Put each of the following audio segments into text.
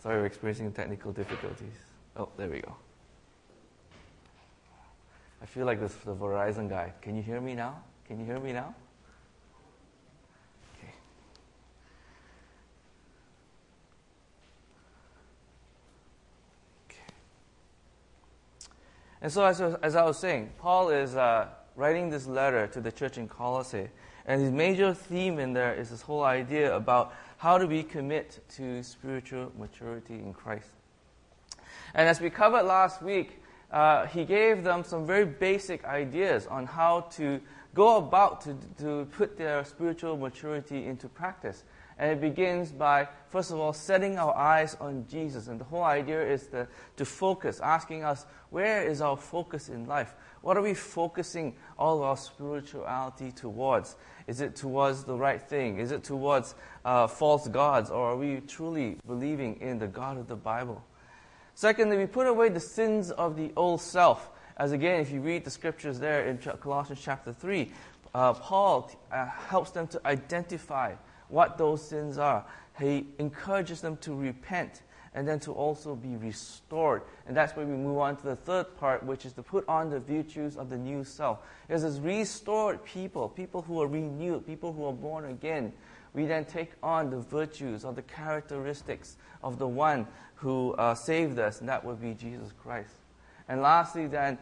Sorry, we're experiencing technical difficulties. Oh, there we go. I feel like this the Verizon guy. Can you hear me now? Can you hear me now? Okay. And so, as I was saying, Paul is writing this letter to the church in Colossae, and his major theme in there is this whole idea about how do we commit to spiritual maturity in Christ. And as we covered last week, he gave them some very basic ideas on how to go about to put their spiritual maturity into practice. And it begins by, first of all, setting our eyes on Jesus. And the whole idea is to focus, asking us, where is our focus in life? What are we focusing all of our spirituality towards? Is it towards the right thing? Is it towards false gods? Or are we truly believing in the God of the Bible? Secondly, we put away the sins of the old self. As again, if you read the scriptures there in Colossians chapter 3, Paul helps them to identify what those sins are. He encourages them to repent and then to also be restored. And that's where we move on to the third part, which is to put on the virtues of the new self. As this restored people who are renewed, people who are born again, we then take on the virtues or the characteristics of the one who saved us, and that would be Jesus Christ. And lastly, then,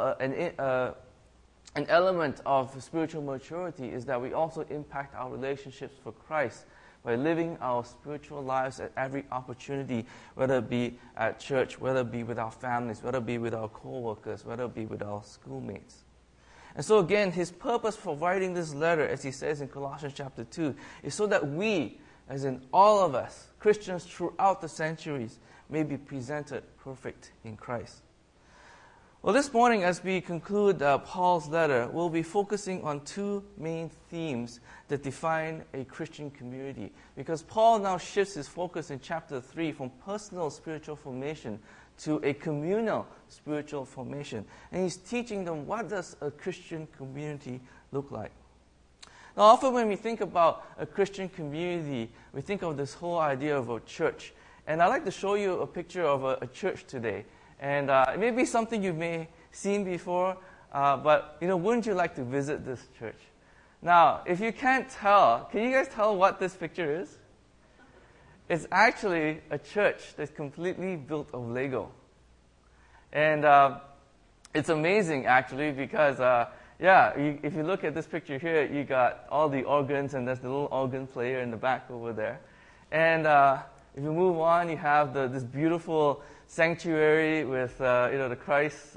an element of spiritual maturity is that we also impact our relationships for Christ by living our spiritual lives at every opportunity, whether it be at church, whether it be with our families, whether it be with our co-workers, whether it be with our schoolmates. And so again, his purpose for writing this letter, as he says in Colossians chapter 2, is so that we, as in all of us, Christians throughout the centuries, may be presented perfect in Christ. Well, this morning, as we conclude Paul's letter, we'll be focusing on two main themes that define a Christian community. Because Paul now shifts his focus in chapter 3 from personal spiritual formation to a communal spiritual formation. And he's teaching them, what does a Christian community look like? Now, often when we think about a Christian community, we think of this whole idea of a church. And I'd like to show you a picture of a church today. And it may be something you may have seen before, but wouldn't you like to visit this church? Now, if you can't tell, can you guys tell what this picture is? It's actually a church that's completely built of Lego. And it's amazing, actually, because, if you look at this picture here, you got all the organs, and there's the little organ player in the back over there. And if you move on, you have this beautiful sanctuary with the Christ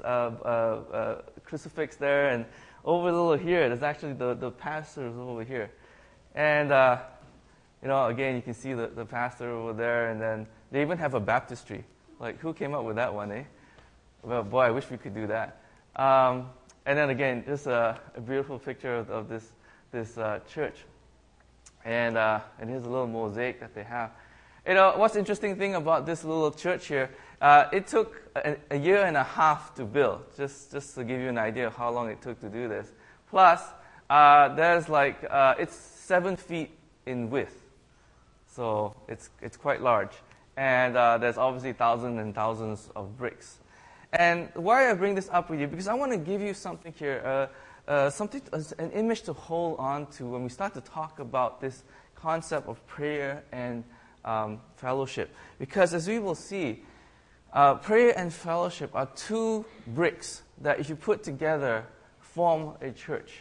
crucifix there, and over a little here, there's actually the pastors over here. And again, you can see the pastor over there, and then they even have a baptistry. Like, who came up with that one, eh? Well, boy, I wish we could do that. And then again, just a beautiful picture of this church. And here's a little mosaic that they have. What's interesting thing about this little church here, it took a year and a half to build, just to give you an idea of how long it took to do this. Plus, there's it's 7 feet in width. So it's quite large. And there's obviously thousands and thousands of bricks. And why I bring this up with you, because I want to give you something here, an image to hold on to when we start to talk about this concept of prayer and fellowship. Because as we will see, prayer and fellowship are two bricks that, if you put together, form a church.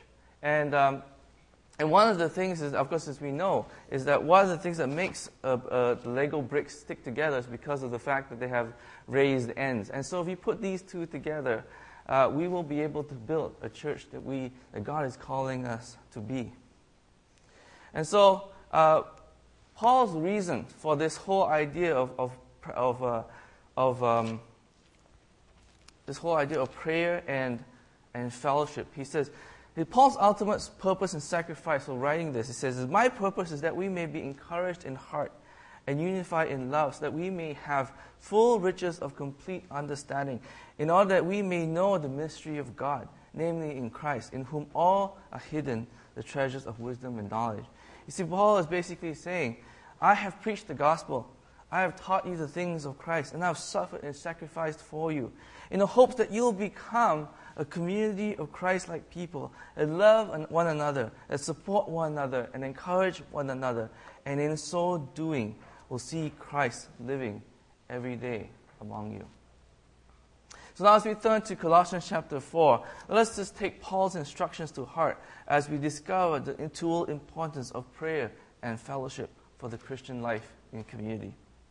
And one of the things is, of course, as we know, is that one of the things that makes the Lego bricks stick together is because of the fact that they have raised ends. And so if you put these two together, we will be able to build a church that God is calling us to be. And so Paul's reason for this whole idea of prayer and fellowship, he says, Paul's ultimate purpose and sacrifice for writing this, he says, my purpose is that we may be encouraged in heart and unified in love, so that we may have full riches of complete understanding, in order that we may know the mystery of God, namely in Christ, in whom all are hidden the treasures of wisdom and knowledge. You see, Paul is basically saying, I have preached the gospel. I have taught you the things of Christ, and I have suffered and sacrificed for you, in the hopes that you'll become a community of Christ-like people that love one another, that support one another, and encourage one another, and in so doing will see Christ living every day among you. So now as we turn to Colossians chapter 4, let's just take Paul's instructions to heart as we discover the dual importance of prayer and fellowship for the Christian life in community.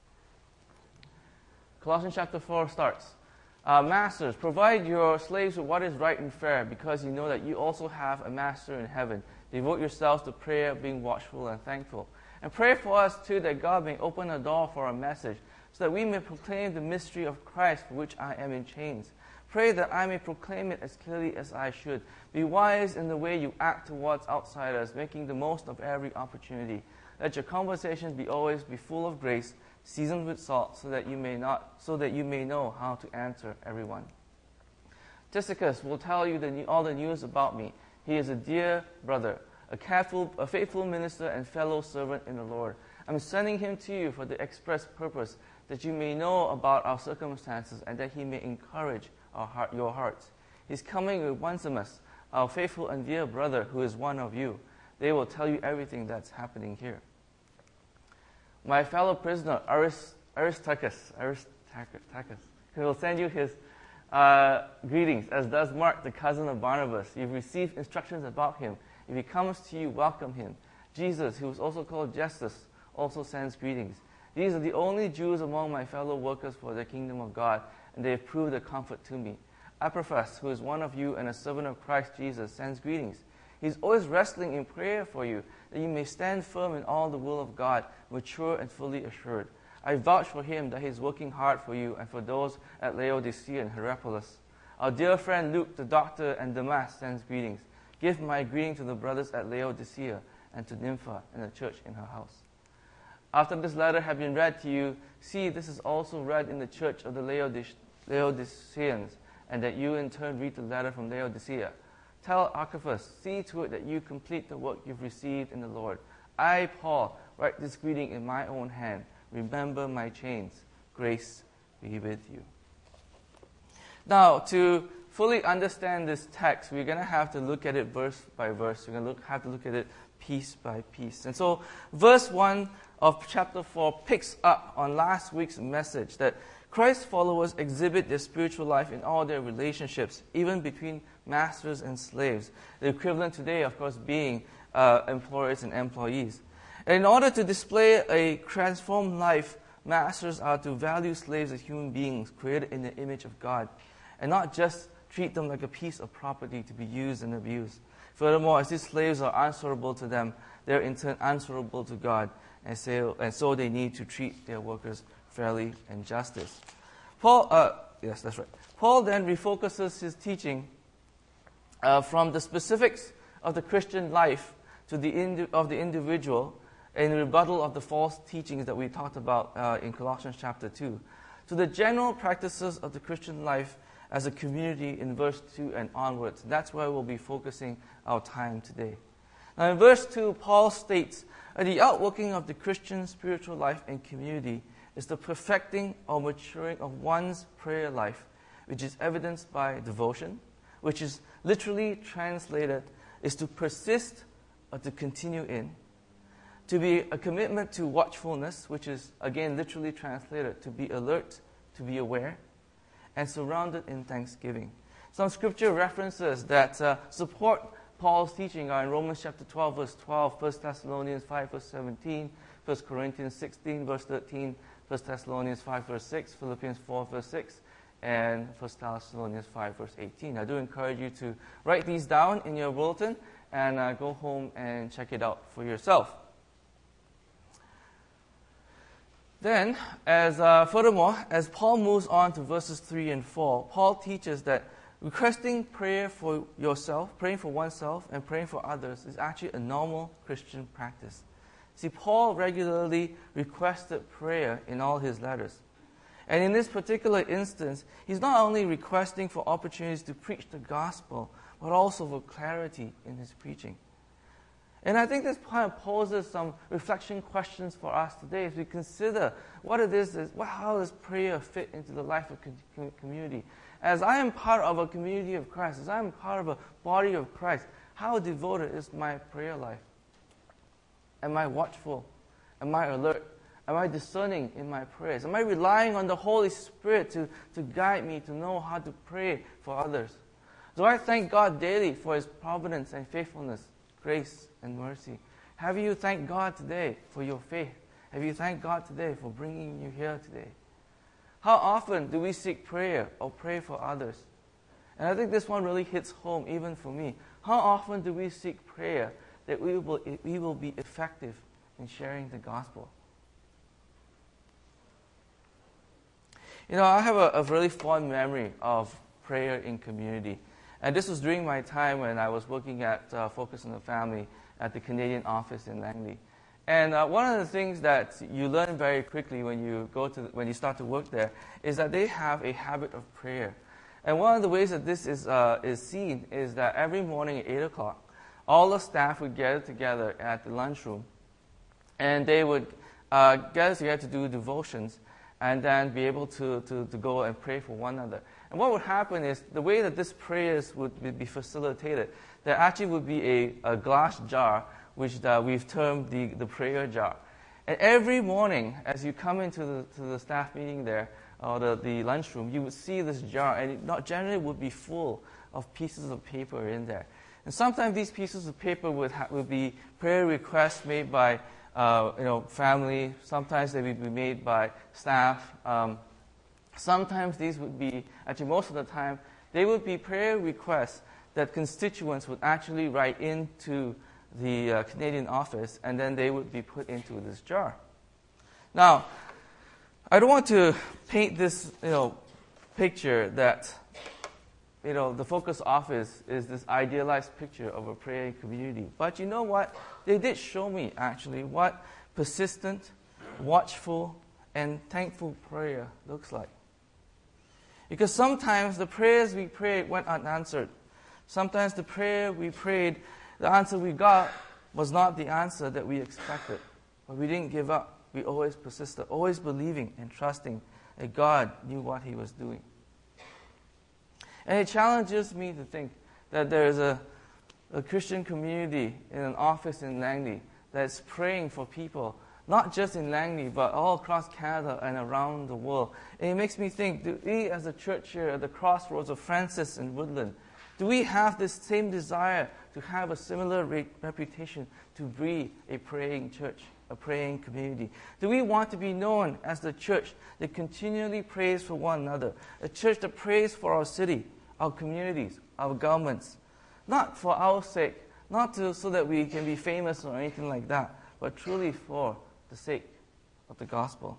Colossians chapter 4 starts, Masters, provide your slaves with what is right and fair, because you know that you also have a master in heaven. Devote yourselves to prayer, being watchful and thankful. And pray for us too, that God may open a door for our message, so that we may proclaim the mystery of Christ, for which I am in chains. Pray that I may proclaim it as clearly as I should. Be wise in the way you act towards outsiders, making the most of every opportunity. Let your conversations always be full of grace, seasoned with salt, so that you may know how to answer everyone. Tychicus will tell you all the news about me. He is a dear brother, a faithful minister and fellow servant in the Lord. I'm sending him to you for the express purpose that you may know about our circumstances, and that he may encourage your hearts. He's coming with Onesimus, our faithful and dear brother, who is one of you. They will tell you everything that's happening here. My fellow prisoner, Aristarchus, who will send you his greetings, as does Mark, the cousin of Barnabas. You've received instructions about him. If he comes to you, welcome him. Jesus, who is also called Justus, also sends greetings. These are the only Jews among my fellow workers for the kingdom of God, and they have proved a comfort to me. Epaphras, who is one of you and a servant of Christ Jesus, sends greetings. He's always wrestling in prayer for you, that you may stand firm in all the will of God, mature and fully assured. I vouch for him that he is working hard for you and for those at Laodicea and Hierapolis. Our dear friend Luke, the doctor, and Demas sends greetings. Give my greeting to the brothers at Laodicea and to Nympha and the church in her house. After this letter had been read to you, see, this is also read in the church of the Laodiceans, and that you in turn read the letter from Laodicea. Tell Archippus, see to it that you complete the work you've received in the Lord. I, Paul, write this greeting in my own hand. Remember my chains. Grace be with you. Now, to fully understand this text, we're going to have to look at it verse by verse. We're going to have to look at it piece by piece. And so, verse 1 of chapter 4 picks up on last week's message that Christ's followers exhibit their spiritual life in all their relationships, even between masters and slaves. The equivalent today, of course, being employers and employees. And in order to display a transformed life, masters are to value slaves as human beings created in the image of God, and not just treat them like a piece of property to be used and abused. Furthermore, as these slaves are answerable to them, they're in turn answerable to God, and so they need to treat their workers fairly and justice. Paul then refocuses his teaching from the specifics of the Christian life to the individual in rebuttal of the false teachings that we talked about in Colossians chapter 2, to the general practices of the Christian life as a community in verse 2 and onwards. That's where we'll be focusing our time today. Now in verse 2, Paul states that the outworking of the Christian spiritual life and community is the perfecting or maturing of one's prayer life, which is evidenced by devotion, which is literally translated is to persist or to continue in, to be a commitment to watchfulness, which is again literally translated to be alert, to be aware, and surrounded in thanksgiving. Some scripture references that support Paul's teaching are in Romans chapter 12, verse 12, 1 Thessalonians 5, verse 17, 1 Corinthians 16, verse 13, 1 Thessalonians 5, verse 6, Philippians 4, verse 6, and 1 Thessalonians 5, verse 18. I do encourage you to write these down in your bulletin and go home and check it out for yourself. Then, furthermore, as Paul moves on to verses 3 and 4, Paul teaches that requesting prayer for yourself, praying for oneself, and praying for others is actually a normal Christian practice. See, Paul regularly requested prayer in all his letters. And in this particular instance, he's not only requesting for opportunities to preach the gospel, but also for clarity in his preaching. And I think this kind of poses some reflection questions for us today as we consider what it is, how does prayer fit into the life of community. As I am part of a community of Christ, as I am part of a body of Christ, how devoted is my prayer life? Am I watchful? Am I alert? Am I discerning in my prayers? Am I relying on the Holy Spirit to guide me to know how to pray for others? Do I thank God daily for His providence and faithfulness, grace and mercy? Have you thanked God today for your faith? Have you thanked God today for bringing you here today? How often do we seek prayer or pray for others? And I think this one really hits home even for me. How often do we seek prayer that we will be effective in sharing the gospel? You know, I have a really fond memory of prayer in community. And this was during my time when I was working at Focus on the Family at the Canadian office in Langley. And one of the things that you learn very quickly when you start to work there is that they have a habit of prayer. And one of the ways that this is seen is that every morning at 8 o'clock, all the staff would gather together at the lunchroom, and they would gather together to do devotions, and then be able to go and pray for one another. And what would happen is, the way that this prayers would be facilitated, there actually would be a glass jar, which we've termed the prayer jar. And every morning, as you come into the staff meeting there, or the lunchroom, you would see this jar, and it generally would be full of pieces of paper in there. And sometimes these pieces of paper would be prayer requests made by family. Sometimes they would be made by staff. Sometimes these would be, actually most of the time, they would be prayer requests that constituents would actually write into the Canadian office, and then they would be put into this jar. Now, I don't want to paint this, picture that, the Focus office is this idealized picture of a praying community. But you know what? They did show me, actually, what persistent, watchful, and thankful prayer looks like. Because sometimes the prayers we prayed went unanswered. Sometimes the prayer we prayed, the answer we got was not the answer that we expected. But we didn't give up. We always persisted, always believing and trusting that God knew what He was doing. And it challenges me to think that there is a Christian community in an office in Langley that's praying for people, not just in Langley, but all across Canada and around the world. And it makes me think, do we as a church here at the crossroads of Francis and Woodland, do we have this same desire to have a similar reputation to be a praying church, a praying community? Do we want to be known as the church that continually prays for one another, a church that prays for our city, our communities, our governments, not for our sake, not so that we can be famous or anything like that, but truly for the sake of the gospel?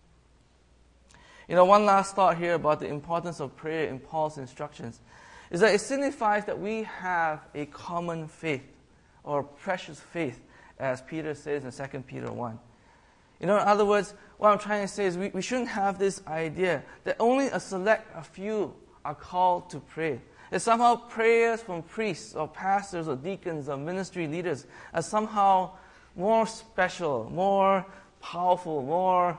One last thought here about the importance of prayer in Paul's instructions is that it signifies that we have a common faith, or precious faith, as Peter says in 2 Peter 1. In other words, what I'm trying to say is we shouldn't have this idea that only a few are called to pray. That somehow prayers from priests or pastors or deacons or ministry leaders are somehow more special, more powerful, more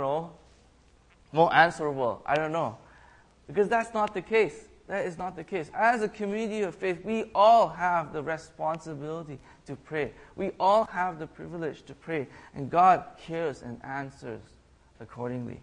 answerable. I don't know. Because that's not the case. That is not the case. As a community of faith, we all have the responsibility to pray. We all have the privilege to pray. And God hears and answers accordingly.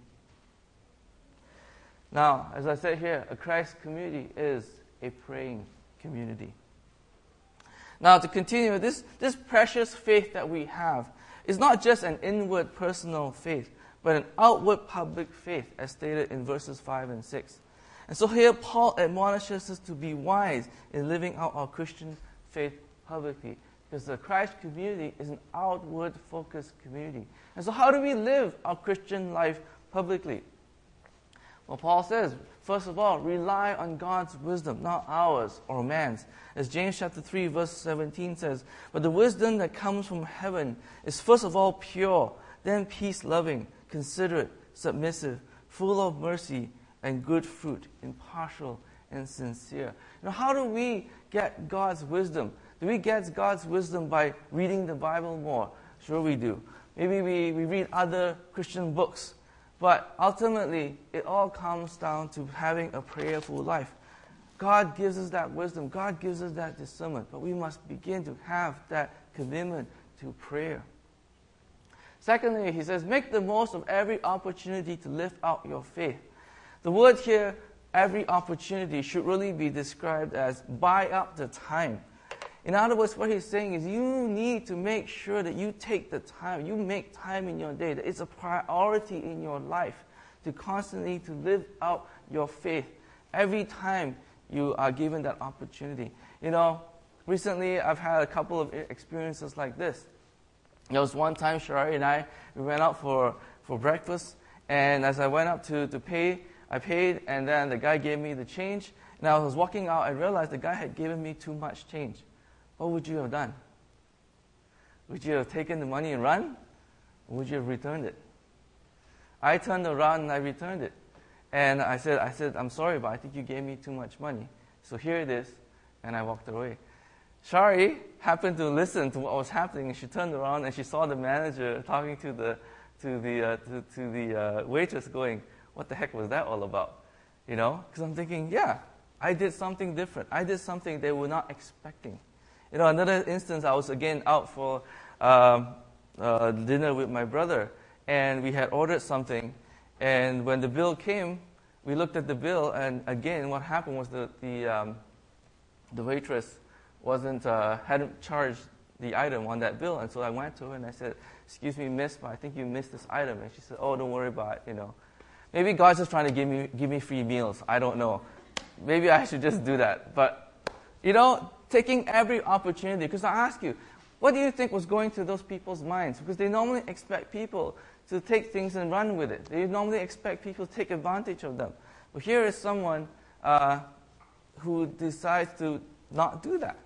Now, as I said here, a Christ community is a praying community. Now, to continue, this precious faith that we have is not just an inward personal faith, but an outward public faith, as stated in verses 5 and 6. And so here Paul admonishes us to be wise in living out our Christian faith publicly, because the Christ community is an outward-focused community. And so how do we live our Christian life publicly? Well, Paul says, first of all, rely on God's wisdom, not ours or man's. As James chapter 3, verse 17 says, but the wisdom that comes from heaven is first of all pure, then peace-loving, considerate, submissive, full of mercy and good fruit, impartial and sincere. How do we get God's wisdom Do we get God's wisdom by reading the Bible more? Sure we do. Maybe we read other Christian books. But ultimately, it all comes down to having a prayerful life. God gives us that wisdom. God gives us that discernment. But we must begin to have that commitment to prayer. Secondly, he says, make the most of every opportunity to lift out your faith. The word here, every opportunity, should really be described as buy up the time. In other words, what he's saying is you need to make sure that you take the time, you make time in your day, that it's a priority in your life to constantly to live out your faith every time you are given that opportunity. You know, recently I've had a couple of experiences like this. There was one time Shari and I, we went out for breakfast, and as I went up to pay, I paid, and then the guy gave me the change, and I was walking out, I realized the guy had given me too much change. What would you have done? Would you have taken the money and run? Or would you have returned it? I turned around and I returned it. And I said, I'm sorry, but I think you gave me too much money. So here it is, and I walked away. Shari happened to listen to what was happening, and she turned around and she saw the manager talking to the waitress, going, "What the heck was that all about?" You know, because I'm thinking, yeah, I did something different. I did something they were not expecting. You know, another instance, I was again out for dinner with my brother, and we had ordered something, and when the bill came, we looked at the bill, and again, what happened was the waitress hadn't charged the item on that bill, and so I went to her and I said, "Excuse me, miss, but I think you missed this item." And she said, "Oh, don't worry about it, you know. Maybe God's just trying to give me free meals. I don't know. Maybe I should just do that." But, you know, taking every opportunity, because I ask you, what do you think was going through those people's minds? Because they normally expect people to take things and run with it. They normally expect people to take advantage of them. But here is someone who decides to not do that.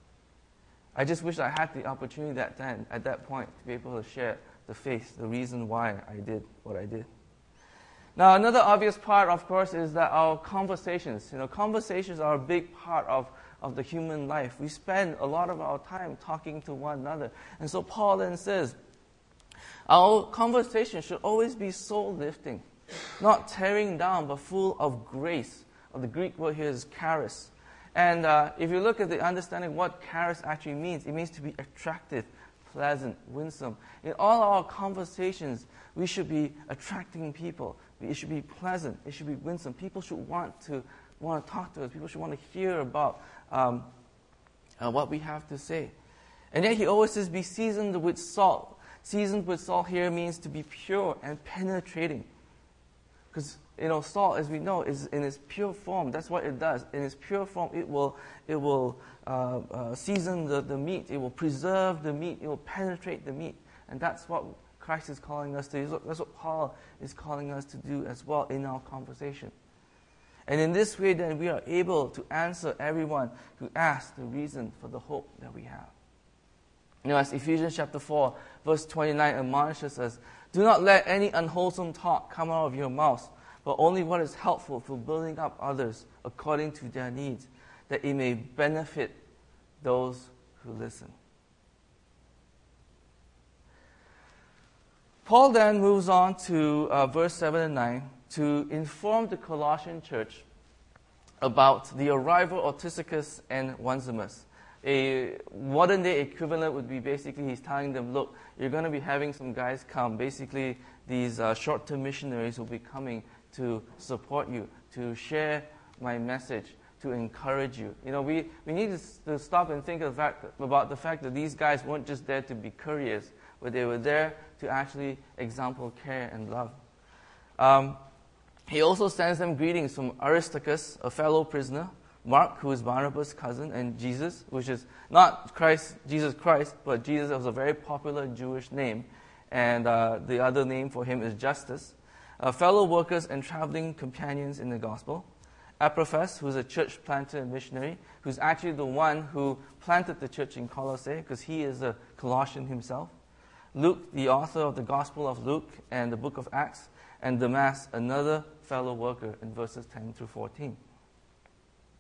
I just wish I had the opportunity at that point to be able to share the faith, the reason why I did what I did. Now, another obvious part, of course, is that our conversations. You know, conversations are a big part of the human life. We spend a lot of our time talking to one another. And so Paul then says, our conversation should always be soul-lifting, not tearing down, but full of grace. Or the Greek word here is charis. And if you look at the understanding what charis actually means, it means to be attractive, pleasant, winsome. In all our conversations, we should be attracting people. It should be pleasant. It should be winsome. People should want to talk to us. People should want to hear about what we have to say. And yet he always says, be seasoned with salt. Seasoned with salt here means to be pure and penetrating. Because, you know, salt, as we know, is in its pure form. That's what it does. In its pure form, it will season the meat. It will preserve the meat. It will penetrate the meat. And that's what Christ is calling us to do. That's what Paul is calling us to do as well in our conversation. And in this way, then, we are able to answer everyone who asks the reason for the hope that we have. You know, as Ephesians chapter 4, verse 29 admonishes us, do not let any unwholesome talk come out of your mouth, but only what is helpful for building up others according to their needs, that it may benefit those who listen. Paul then moves on to verse 7 and 9 to inform the Colossian church about the arrival of Tychicus and Onesimus. A modern-day equivalent would be basically he's telling them, look, you're going to be having some guys come. Basically, these short-term missionaries will be coming to support you, to share my message, to encourage you. You know, we need to stop and think about the fact that these guys weren't just there to be couriers, but they were there to actually example care and love. He also sends them greetings from Aristarchus, a fellow prisoner, Mark, who is Barnabas' cousin, and Jesus, which is not Jesus Christ, but Jesus was a very popular Jewish name, and the other name for him is Justus. Fellow workers and traveling companions in the gospel. Epaphras, who's a church planter and missionary, who's actually the one who planted the church in Colossae, because he is a Colossian himself. Luke, the author of the Gospel of Luke and the book of Acts, and Demas, another fellow worker, in verses 10 through 14.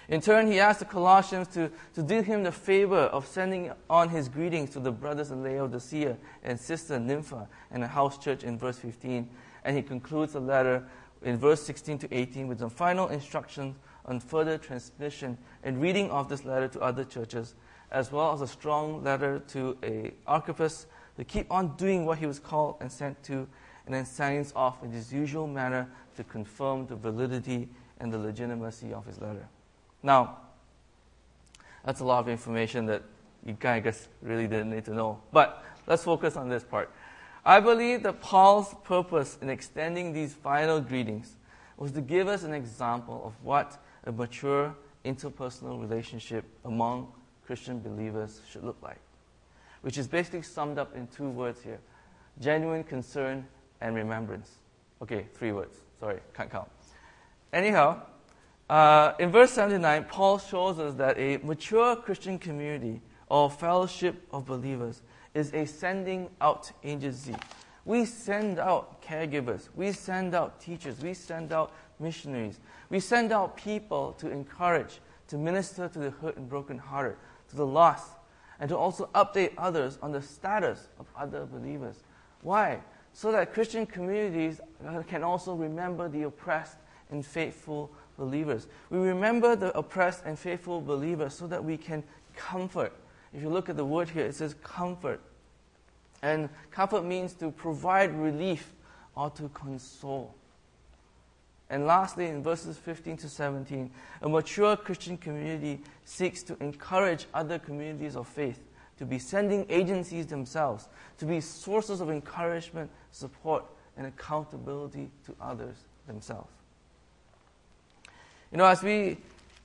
In turn, he asked the Colossians to do him the favor of sending on his greetings to the brothers in Laodicea and sister Nympha and the house church in verse 15. And he concludes the letter in verse 16 to 18 with some final instructions on further transmission and reading of this letter to other churches, as well as a strong letter to Archippus to keep on doing what he was called and sent to, and then signs off in his usual manner to confirm the validity and the legitimacy of his letter. Now, that's a lot of information that you guys really didn't need to know. But let's focus on this part. I believe that Paul's purpose in extending these final greetings was to give us an example of what a mature interpersonal relationship among Christian believers should look like, which is basically summed up in 2 words here: genuine concern and remembrance. Okay, 3 words. Sorry, can't count. Anyhow, in verse 79, Paul shows us that a mature Christian community or fellowship of believers is a sending out agency. We send out caregivers. We send out teachers. We send out missionaries. We send out people to encourage, to minister to the hurt and brokenhearted, to the lost, and to also update others on the status of other believers. Why? So that Christian communities can also remember the oppressed and faithful believers. We remember the oppressed and faithful believers so that we can comfort. If you look at the word here, it says comfort. And comfort means to provide relief or to console. And lastly, in verses 15 to 17, a mature Christian community seeks to encourage other communities of faith to be sending agencies themselves, to be sources of encouragement, support, and accountability to others themselves. You know, as we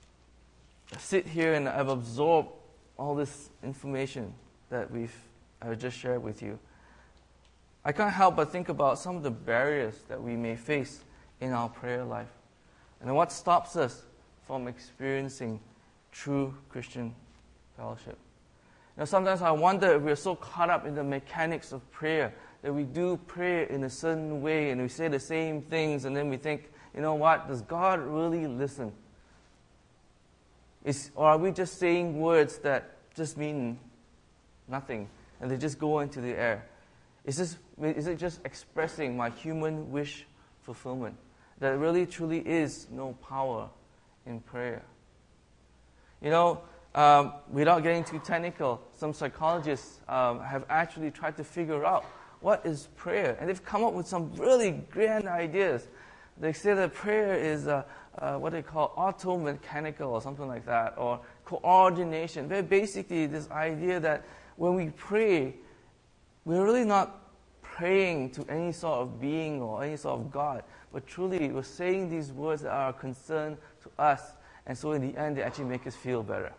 sit here and I've absorbed all this information that I've just shared with you, I can't help but think about some of the barriers that we may face in our prayer life and what stops us from experiencing true Christian fellowship. You know, sometimes I wonder if we're so caught up in the mechanics of prayer that we do prayer in a certain way and we say the same things and then we think, you know what, does God really listen? Or are we just saying words that just mean nothing and they just go into the air? Is it just expressing my human wish fulfillment? That really truly is no power in prayer. You know, without getting too technical, some psychologists have actually tried to figure out what is prayer. And they've come up with some really grand ideas. They say that prayer is what they call auto-mechanical or something like that, or coordination. They're basically this idea that when we pray, we're really not praying to any sort of being or any sort of God, but truly we're saying these words that are a concern to us, and so in the end they actually make us feel better.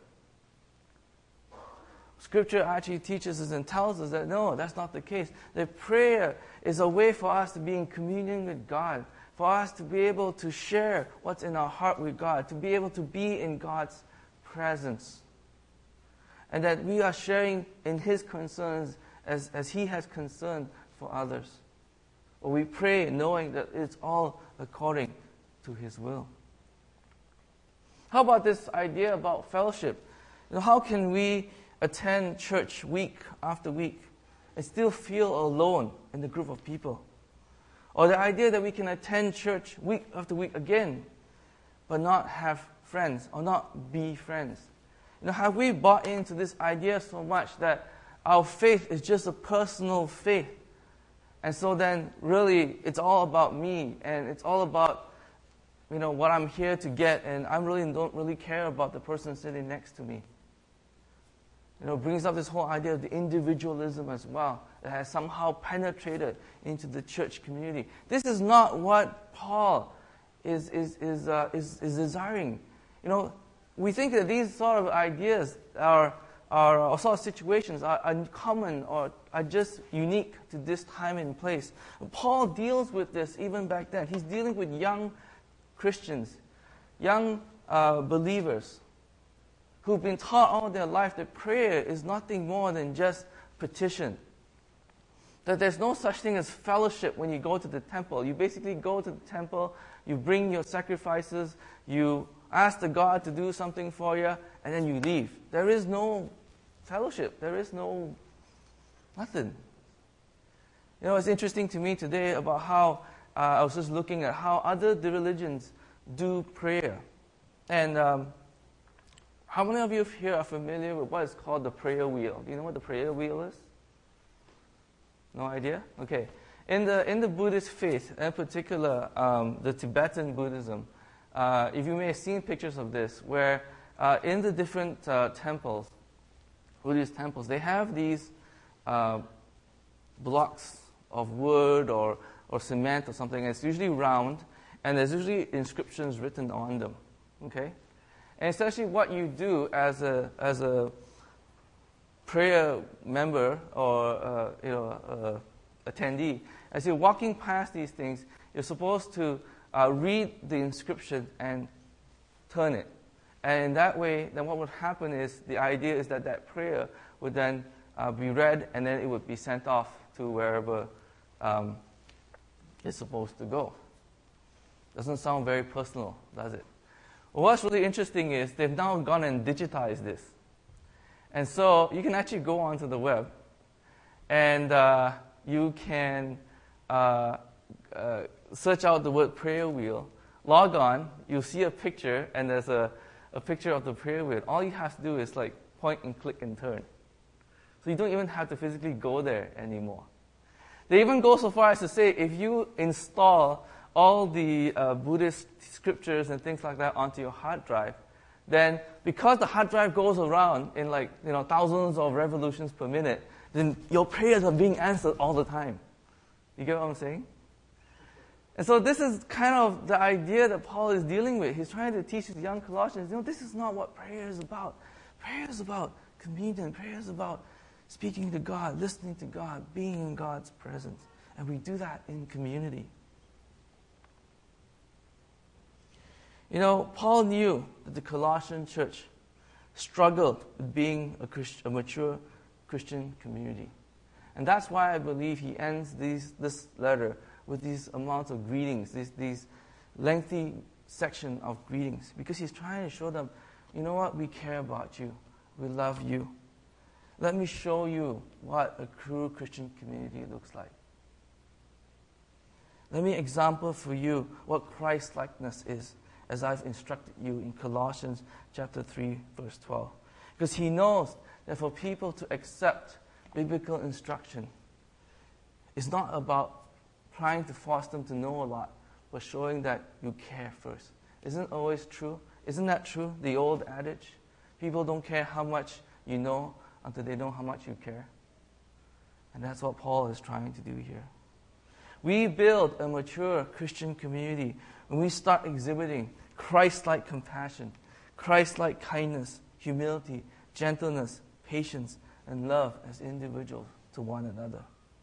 Scripture actually teaches us and tells us that no, that's not the case. That prayer is a way for us to be in communion with God, for us to be able to share what's in our heart with God, to be able to be in God's presence. And that we are sharing in His concerns as He has concern for others. Or we pray knowing that it's all according to His will. How about this idea about fellowship? You know, how can we attend church week after week and still feel alone in the group of people? Or the idea that we can attend church week after week again, but not have friends or not be friends. You know, have we bought into this idea so much that our faith is just a personal faith? And so then really it's all about me and it's all about, you know, what I'm here to get, and I don't really care about the person sitting next to me. You know, it brings up this whole idea of the individualism as well that has somehow penetrated into the church community. This is not what Paul is desiring. You know, we think that these sort of ideas or sort of situations are uncommon or are just unique to this time and place. Paul deals with this even back then. He's dealing with young Christians, young believers who've been taught all their life that prayer is nothing more than just petition. that there's no such thing as fellowship when you go to the temple. You basically go to the temple, you bring your sacrifices, you ask the God to do something for you, and then you leave. There is no fellowship. There is no nothing. You know, it's interesting to me today about how I was just looking at how other religions do prayer. And how many of you here are familiar with what is called the prayer wheel? Do you know what the prayer wheel is? No idea? Okay. In the Buddhist faith, in particular the Tibetan Buddhism, if you may have seen pictures of this, where in the different temples, Buddhist temples, they have these blocks of wood or cement or something. It's usually round, and there's usually inscriptions written on them. Okay, and essentially what you do as a prayer member or attendee, as you're walking past these things, you're supposed to read the inscription and turn it. And in that way, then what would happen is, the idea is that prayer would then be read, and then it would be sent off to wherever it's supposed to go. Doesn't sound very personal, does it? Well, what's really interesting is they've now gone and digitized this. And so you can actually go onto the web, and you can search out the word prayer wheel, log on, you'll see a picture, and there's a picture of the prayer wheel. All you have to do is like point and click and turn. So you don't even have to physically go there anymore. They even go so far as to say, if you install all the Buddhist scriptures and things like that onto your hard drive, then because the hard drive goes around in thousands of revolutions per minute, then your prayers are being answered all the time. You get what I'm saying? And so this is kind of the idea that Paul is dealing with. He's trying to teach his young Colossians, this is not what prayer is about. Prayer is about communion. Prayer is about speaking to God, listening to God, being in God's presence. And we do that in community. Paul knew that the Colossian church struggled with being a mature Christian community. And that's why I believe he ends this letter with these amounts of greetings, these lengthy section of greetings, because he's trying to show them, you know what, we care about you. We love you. Let me show you what a true Christian community looks like. Let me example for you what Christ-likeness is, as I've instructed you in Colossians chapter 3, verse 12. Because he knows that for people to accept biblical instruction, it's not about trying to force them to know a lot, but showing that you care first. Isn't always true? Isn't that true? The old adage, people don't care how much you know until they know how much you care. And that's what Paul is trying to do here. We build a mature Christian community when we start exhibiting Christ-like compassion, Christ-like kindness, humility, gentleness, patience, and love as individuals to one another.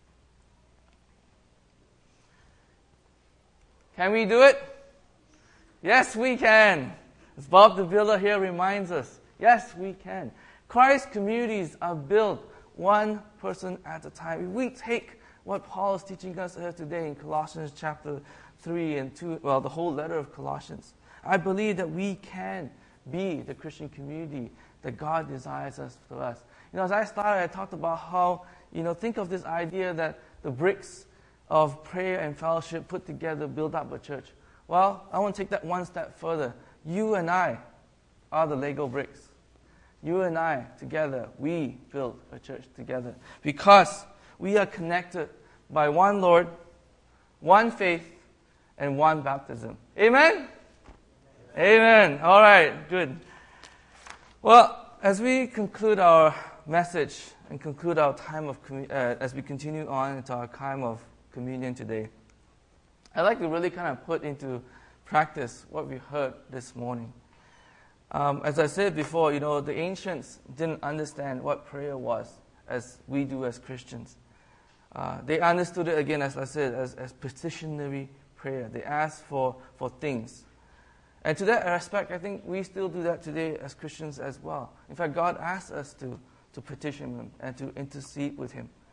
Can we do it? Yes, we can. As Bob the Builder here reminds us, yes, we can. Christ communities are built one person at a time. If we take what Paul is teaching us here today in Colossians chapter 3 and 2, the whole letter of Colossians, I believe that we can be the Christian community that God desires us for us. As I started, I talked about how, think of this idea that the bricks of prayer and fellowship put together build up a church. Well, I want to take that one step further. You and I are the Lego bricks. You and I together, we build a church together because we are connected by one Lord, one faith, and one baptism. Amen? Amen. All right, good. Well, as we conclude our message and conclude our time of as we continue on into our time of communion today, I'd like to really kind of put into practice what we heard this morning. As I said before, the ancients didn't understand what prayer was as we do as Christians. They understood it, again, as I said, as petitionary prayer. They asked for things. And to that respect, I think we still do that today as Christians as well. In fact, God asks us to petition Him and to intercede with Him.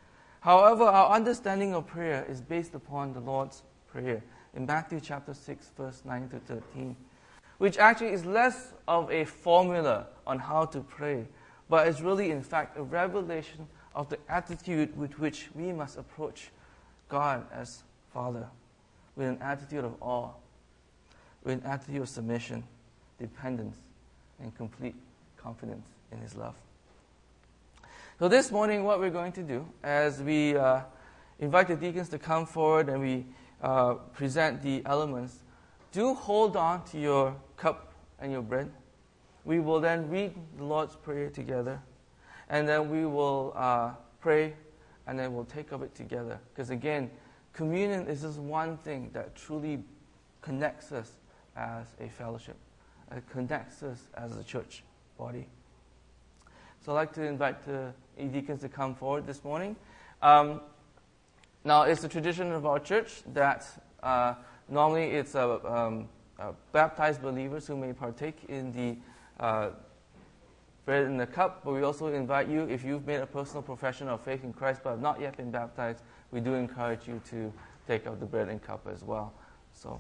However, our understanding of prayer is based upon the Lord's Prayer in Matthew chapter 6, verse 9 to 13, which actually is less of a formula on how to pray, but is really, in fact, a revelation of the attitude with which we must approach God as Father, with an attitude of awe, with an attitude of submission, dependence, and complete confidence in His love. So this morning, what we're going to do, as we invite the deacons to come forward and we present the elements, do hold on to your cup and your bread. We will then read the Lord's Prayer together, and then we will pray, and then we'll take of it together. Because again, communion is just one thing that truly connects us as a fellowship. It connects us as a church body. So I'd like to invite the deacons to come forward this morning. Now, it's a tradition of our church that normally it's baptized believers who may partake in the bread and the cup, but we also invite you, if you've made a personal profession of faith in Christ but have not yet been baptized, we do encourage you to take out the bread and cup as well. So.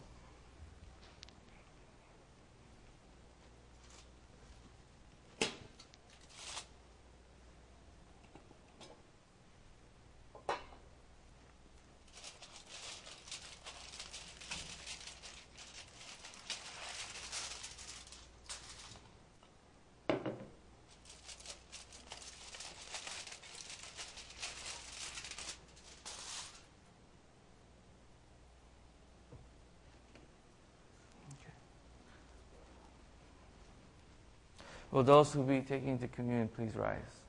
Will those who be taking the communion please rise?